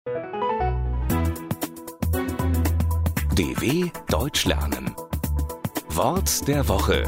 DW Deutsch lernen. Wort der Woche.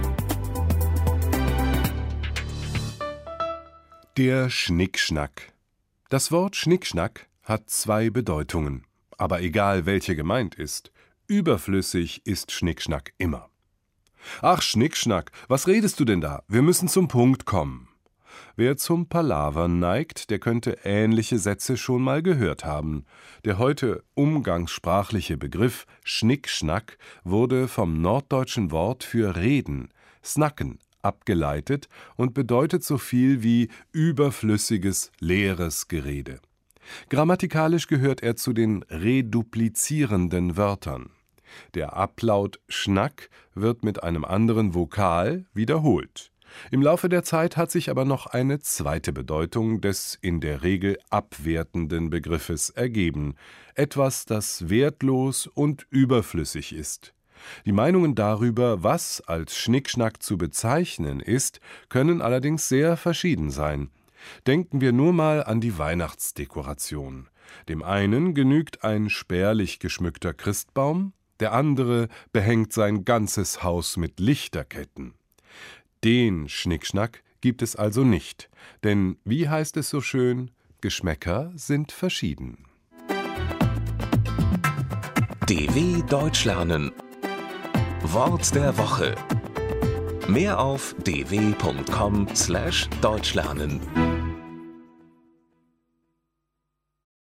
Der Schnickschnack. Das Wort Schnickschnack hat zwei Bedeutungen. Aber egal, welche gemeint ist, überflüssig ist Schnickschnack immer. »Ach, Schnickschnack, was redest du denn da? Wir müssen zum Punkt kommen.« Wer zum Palavern neigt, der könnte ähnliche Sätze schon mal gehört haben. Der heute umgangssprachliche Begriff Schnickschnack wurde vom norddeutschen Wort für reden, snacken, abgeleitet und bedeutet so viel wie überflüssiges, leeres Gerede. Grammatikalisch gehört er zu den reduplizierenden Wörtern. Der Ablaut Schnack wird mit einem anderen Vokal wiederholt. Im Laufe der Zeit hat sich aber noch eine zweite Bedeutung des in der Regel abwertenden Begriffes ergeben. Etwas, das wertlos und überflüssig ist. Die Meinungen darüber, was als Schnickschnack zu bezeichnen ist, können allerdings sehr verschieden sein. Denken wir nur mal an die Weihnachtsdekoration. Dem einen genügt ein spärlich geschmückter Christbaum, der andere behängt sein ganzes Haus mit Lichterketten. Den Schnickschnack gibt es also nicht, denn wie heißt es so schön, Geschmäcker sind verschieden. DW Deutsch lernen. Wort der Woche. Mehr auf dw.com/deutschlernen.